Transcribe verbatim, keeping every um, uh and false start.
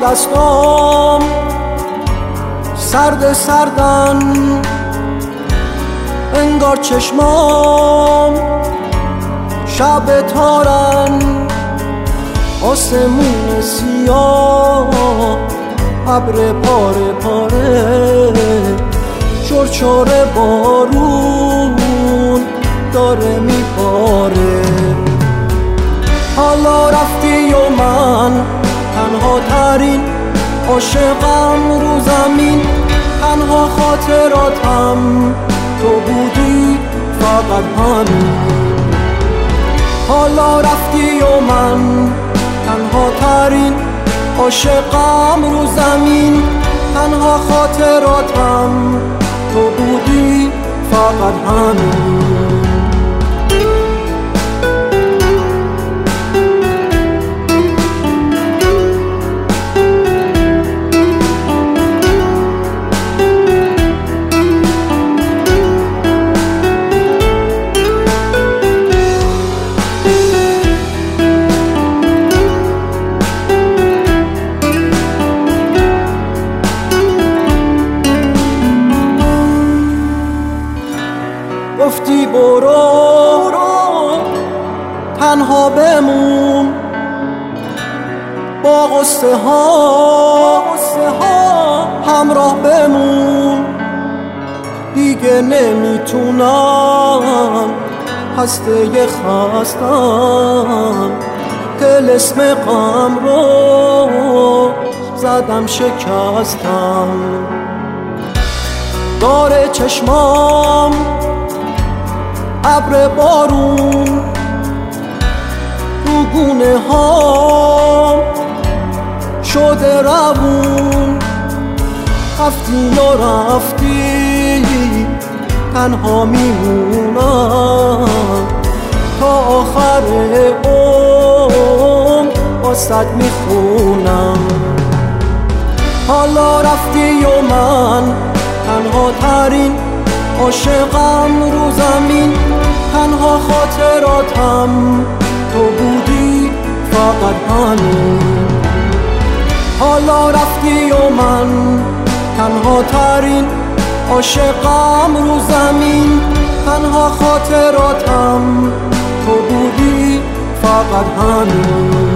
دستام سرد سردن، انگار چشمام شب تارن، آسمون سیاه ابر پاره پاره، چرچر بارون داره میباره. حالا رفتی و من تنها ترین عاشقم رو زمین، تنها خاطراتم تو بودی فقط همین. حالا رفتی و من تنها ترین عاشقم رو زمین، تنها خاطراتم تو بودی فقط همین. گفتی برو تنها بمون با غصه ها همراه بمون، دیگه نمیتونم هسته خستم، طلسم غم رو زدم شکستم. داره چشمام ابر بارون رو گونه ها شده روون، رفتی یا رفتی تنها میمونم تا آخر عمر واسد میخونم. حالا رفتی و من تنها ترین عاشقم رو زمین، تنها خاطراتم تو بودی فقط همین. حالا رفتی و من تنها ترین عاشقم رو زمین، تنها خاطراتم تو بودی فقط همین.